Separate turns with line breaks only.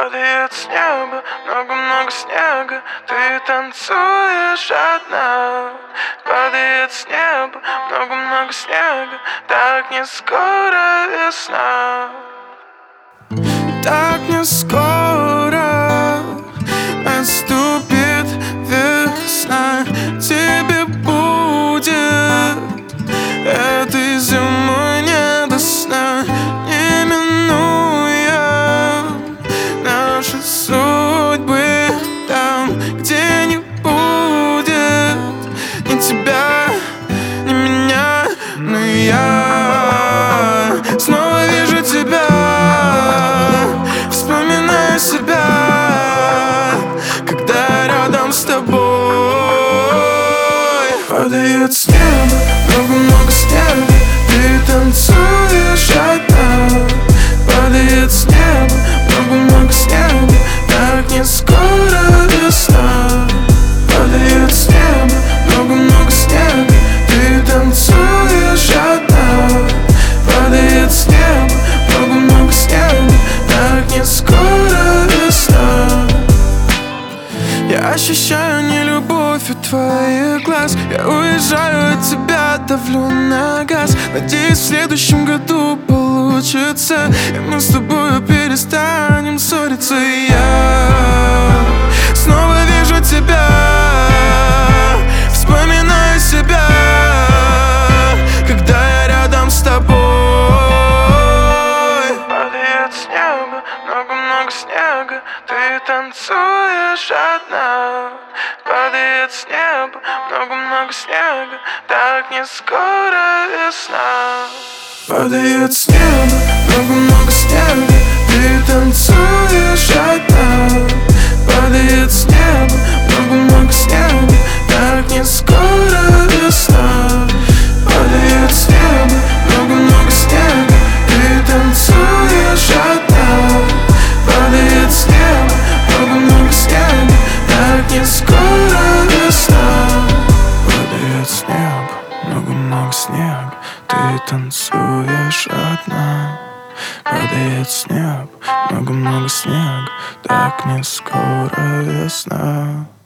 Падает с неба много-много снега, ты танцуешь одна. Падает с неба много-много снега, так не скоро весна. Так не скоро наступит весна. Тебе будет этой зимой не до сна, не минуя наши судьбы. Там, где не будет ни тебя, ни меня, но я снова вижу тебя, вспоминаю себя, когда рядом с тобой. Падает с неба много-много снега, ты танцуешь одна. Падает с неба много-много снега, так не скоро весна. Падает с неба много-много снега, ты танцуешь одна. Падает с неба много-много снега, так не скоро весна. Я ощущаю нелюбовь от твоих глаз. Я уезжаю от тебя, давлю на газ. Надеюсь, в следующем году получится, и мы с тобой перестанем ссориться. И я снова вижу тебя, вспоминаю себя, когда я рядом с тобой. Падает с неба много-много снега, ты танцуешь одна. Падает с неба много-много снега, так не скоро весна. Падает с неба много-много снега, ты танцуешь одна. Падает с неба много-много снега, так не скоро весна. Падает с неба много-много снега, ты танцуешь одна. Падает с неба много-много снега, так не скоро весна. Падает с неба много-много снега, ты танцуешь одна. Падает с неба много-много снега, так не скоро весна.